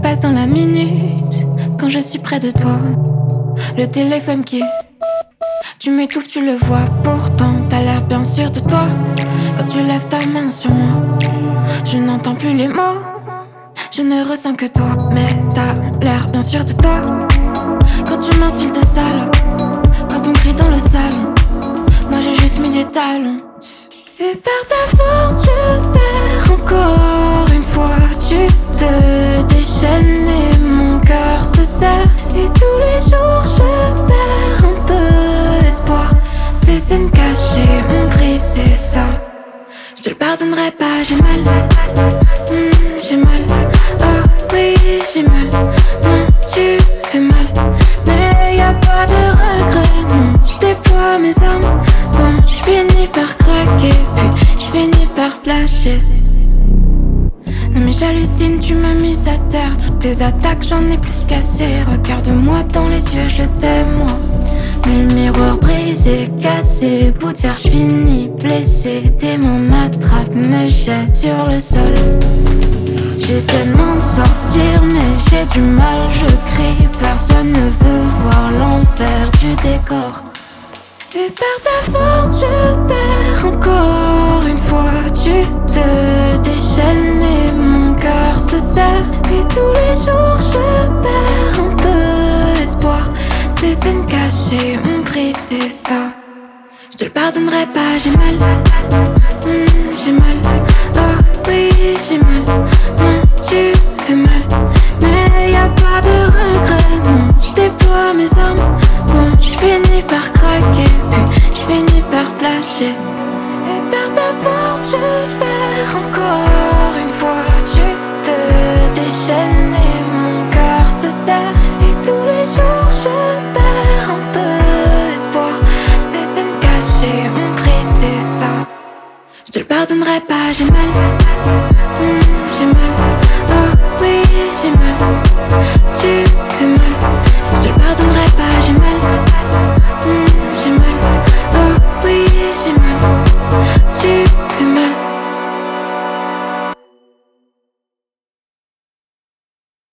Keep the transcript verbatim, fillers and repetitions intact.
passe dans la minute quand je suis près de toi. Le téléphone qui tu m'étouffes, tu le vois. Pourtant t'as l'air bien sûr de toi. Quand tu lèves ta main sur moi, je n'entends plus les mots. Je ne ressens que toi, mais t'as l'air bien sûr de toi. Quand tu m'insultes sale, quand on crie dans le salon, moi j'ai juste mis des talons. Et par ta force je perds encore une fois. Tu te déchaînes et mon cœur se serre. Et tous les jours je perds un peu espoir. Ces scènes cachées ont brisé ça. Je te le pardonnerai pas, j'ai mal. Mmh, j'ai mal, oh oui j'ai mal. Non tu fais mal, mais y'a pas de regret. Non, je déploie mes armes. Bon, je finis par craquer, puis je finis par te lâcher. Non mais j'hallucine, tu m'as mis à terre. Toutes tes attaques, j'en ai plus cassé. Regarde-moi dans les yeux, je t'aime moi. Mais le miroir brisé, cassé, bout de fer, je finis blessé. Tes mains m'attrapent, me jettent sur le sol. J'essaie de m'en sortir mais j'ai du mal, je crie. Personne ne veut voir l'enfer du décor. Et par ta force je perds encore une fois. Tu te déchaînes et mon cœur se serre. Et tous les jours je perds un peu espoir. Ces scènes cachées ont brisé ça. Je te le pardonnerai pas, j'ai mal. Mmh, j'ai mal, oh oui j'ai mal. Non tu fais mal, mais y'a pas de regret. Non, je déploie mes armes. Bon, je finis par craquer, puis je finis par te lâcher. Et par ta force je perds encore une fois. Tu te déchaînes et mon cœur se serre. Et tous les jours je perds un peu espoir. Ces scènes cachées ont brisé ça. Je te le pardonnerai pas, j'ai mal. Mmh, j'ai mal.